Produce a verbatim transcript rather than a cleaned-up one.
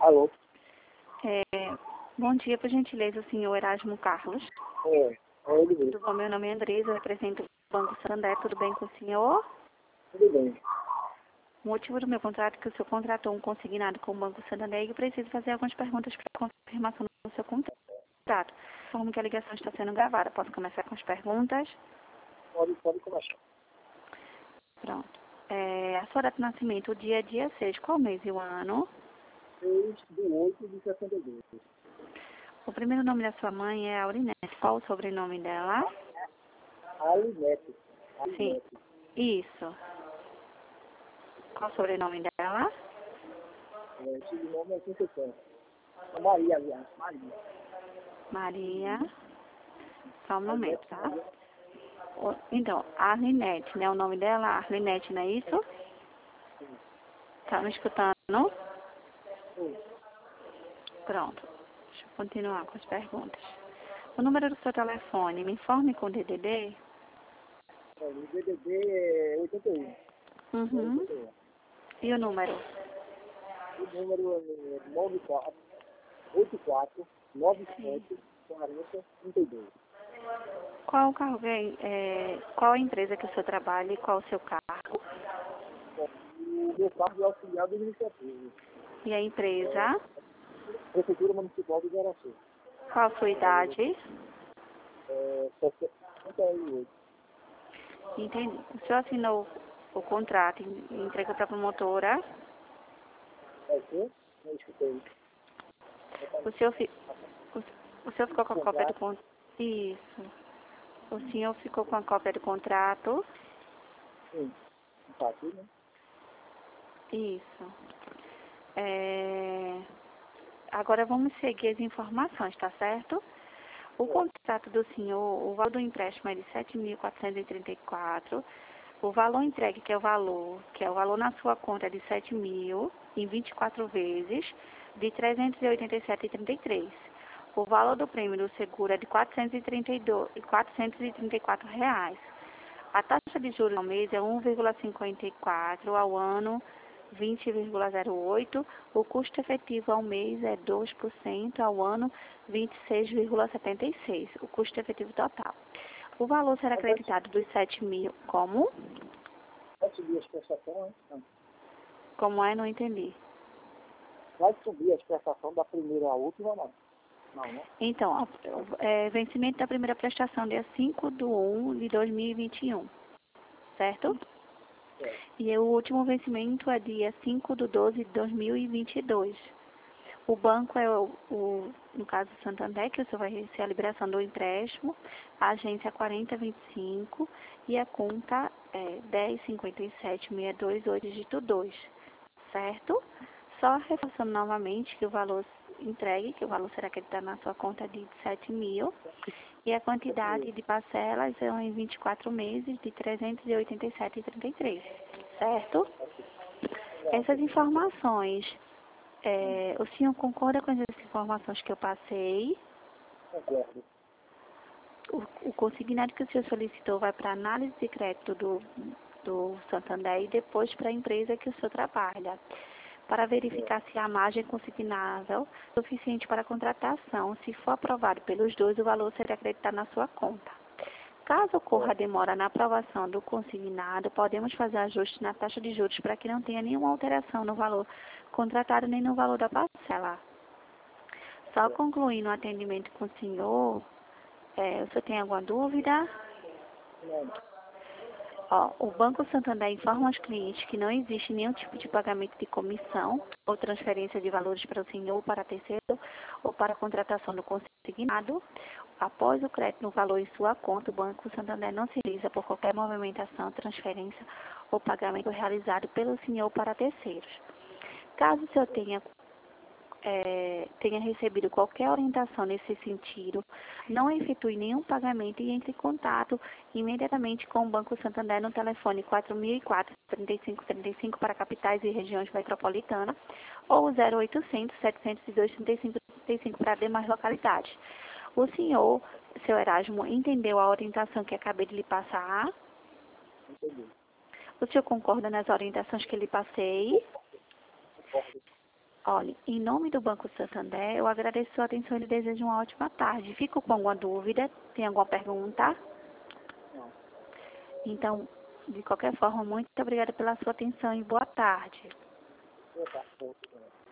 Alô? É, bom dia, por gentileza, o senhor Erasmo Carlos. É, é ele mesmo. Tudo bom? Meu nome é Andresa, eu represento o Banco Santander. Tudo bem com o senhor? Tudo bem. O motivo do meu contrato é que o senhor contratou um consignado com o Banco Santander e eu preciso fazer algumas perguntas para confirmação do seu contrato. Como que a ligação está sendo gravada, posso começar com as perguntas? Pode, pode começar. Pronto. É, a sua data de nascimento, o dia é dia seis, qual mês e o ano? seis do oito de sessenta e dois. O primeiro nome da sua mãe é Aurinete. Qual o sobrenome dela? Alinete. Sim, isso. Qual o sobrenome dela? É, esse nome é Conceição. É Maria, aliás. Maria. Maria. Só um momento, Alinete tá? Maria. O- Então, Arlinete, né? O nome dela, Arlinete, não é isso? Sim. Tá me escutando? Sim. Pronto. Deixa eu continuar com as perguntas. O número do seu telefone, me informe com o D D D? É, o D D D é oitenta e um. É Uhum. oitenta e um. E o número? O número é nove quatro oito quatro nove sete quarenta trinta e dois. Qual o cargo, é, é, qual a empresa que o senhor trabalha e qual o seu cargo? Bom, o meu cargo é auxiliar administrativo. E a empresa? Prefeitura Municipal de Garaçu. Qual a sua idade? É, sessenta e oito. Entendi. O senhor assinou o contrato e entregou para a promotora? É o quê? Não escutei. O senhor, fi- o, o senhor ficou com a cópia do contrato? Isso. O senhor ficou com a cópia do contrato? Sim. Tá aqui, né? Isso. É, Agora vamos seguir as informações, tá certo? O contrato do senhor, o valor do empréstimo é de sete mil quatrocentos e trinta e quatro. O valor entregue, que é o valor, que é o valor na sua conta, é de sete mil em vinte e quatro vezes, de trezentos e oitenta e sete vírgula trinta e três. O valor do prêmio do seguro é de quatrocentos e trinta e dois, quatrocentos e trinta e quatro reais. A taxa de juros ao mês é um vírgula cinquenta e quatro, ao ano vinte vírgula zero oito. O custo efetivo ao mês é dois por cento, ao ano vinte e seis vírgula setenta e seis. O custo efetivo total. O valor será Mas vai, acreditado dos sete mil. Como? vai subir as prestações, né? Não. Como é? Não entendi. Vai subir as prestações da primeira à última, não. Não, né? Então, a- é, vencimento da primeira prestação dia cinco de um de dois mil e vinte e um, certo? É. E o último vencimento é dia cinco de doze de dois mil e vinte e dois. O banco é o, o, no caso do Santander, que você vai receber a liberação do empréstimo, a agência é quarenta vinte e cinco e a conta é dez cinquenta e sete sessenta e dois oito dígito dois, certo? Só reforçando novamente que o valor entregue, que o valor será acreditado na sua conta de sete mil, e a quantidade de parcelas são em vinte e quatro meses de trezentos e oitenta e sete vírgula trinta e três, certo? Essas informações, é, o senhor concorda com as informações que eu passei? Concordo. O, o consignado que o senhor solicitou vai para análise de crédito do, do Santander e depois para a empresa que o senhor trabalha, para verificar se a margem consignável é suficiente para a contratação. Se for aprovado pelos dois, o valor será acreditado na sua conta. Caso ocorra demora na aprovação do consignado, podemos fazer ajuste na taxa de juros para que não tenha nenhuma alteração no valor contratado nem no valor da parcela. Só concluindo o atendimento com o senhor, é, o senhor tem alguma dúvida? Não. Ó, o Banco Santander informa aos clientes que não existe nenhum tipo de pagamento de comissão ou transferência de valores para o senhor ou para terceiro ou para a contratação do consignado. Após o crédito no valor em sua conta, o Banco Santander não se realiza por qualquer movimentação, transferência ou pagamento realizado pelo senhor para terceiros. Caso o senhor tenha É, tenha recebido qualquer orientação nesse sentido, não efetue nenhum pagamento e entre em contato imediatamente com o Banco Santander no telefone quatro mil e quatro, trinta e cinco trinta e cinco para capitais e regiões metropolitanas ou zero oitocentos, setecentos e dois, trinta e cinco trinta e cinco para demais localidades. O senhor, seu Erasmo, entendeu a orientação que acabei de lhe passar? Entendi. O senhor concorda nas orientações que lhe passei? Concordo. Olha, em nome do Banco Santander, eu agradeço sua atenção e lhe desejo uma ótima tarde. Fico com alguma dúvida? Tem alguma pergunta? Não. Então, de qualquer forma, muito obrigada pela sua atenção e boa tarde. Boa tarde, pra você também.